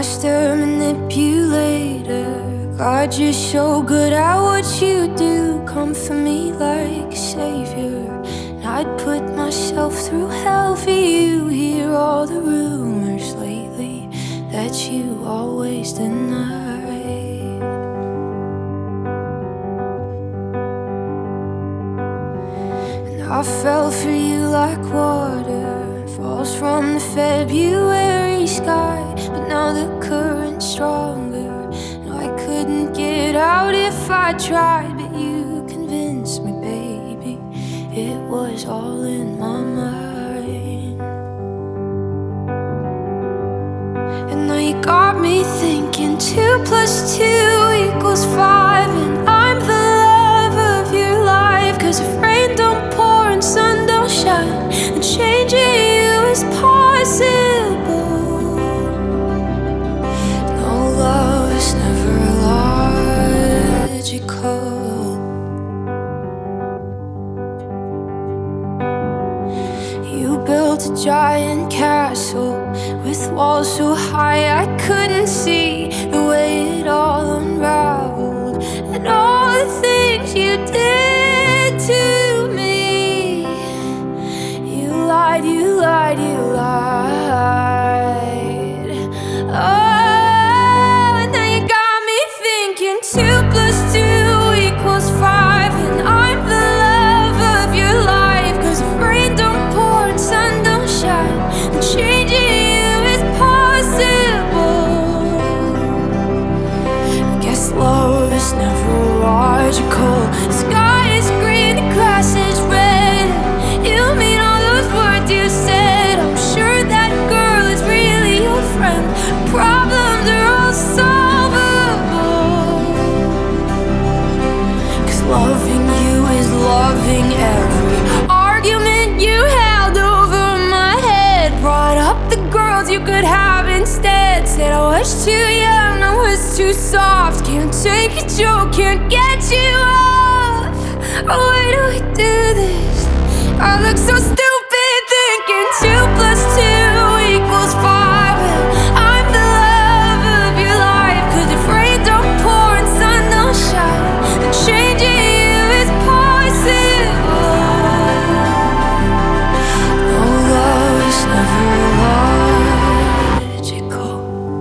master manipulator. God, you're so good at what you do. Come for me like a savior, and I'd put myself through hell for you. Hear all the rumors lately that you always denied. And I fell for you like water falls from the February sky. But now the current's stronger. No, I couldn't get out if I tried. But you convinced me, baby, it was all in my mind. And now you got me thinking 2 + 2 = 5. And I'm the love of your life. 'Cause if rain don't pour and sun don't shine, then changing you is possible. No, love is never logical. You built a giant castle with walls so high I couldn't see the way it all unraveled. And all the things you did to me. You lied, you lied, you lied. Oh, and now you got me thinking 2 + 2 = 5. And I'm the love of your life. 'Cause if rain don't pour and sun don't shine, then changing you is possible. I guess love is never logical. The sky is green, the grass is red. You mean all those words you said. I'm sure that girl is really your friend. Problems are all solvable. 'Cause loving you is loving every argument you held over my head. Brought up the girls you could have instead. Said I was too young, I was too soft. Can't take a joke, can't get you off. Oh, why do we do this? I look so stupid thinking 2 + 2 = 5. And I'm the love of your life. 'Cause if rain don't pour and sun don't shine, then changing you is possible. No, love is never logical.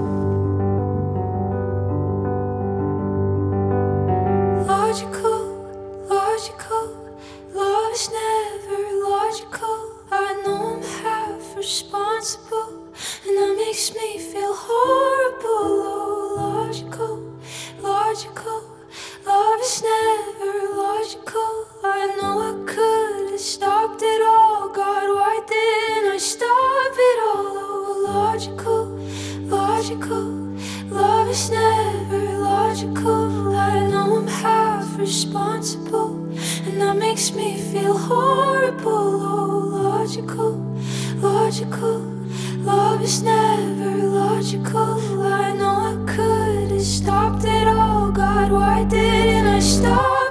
Logical, logical. Love is never logical. I know I'm half responsible, and that makes me feel horrible. Oh, logical, logical. Love is never logical. I know I could have stopped it all. God, why didn't I stop it all? Oh, logical, logical. Love is never logical. I know I'm half responsible, and that makes me feel horrible. Oh, logical, logical. Love is never logical. I know I could have stopped it all. God, why didn't I stop?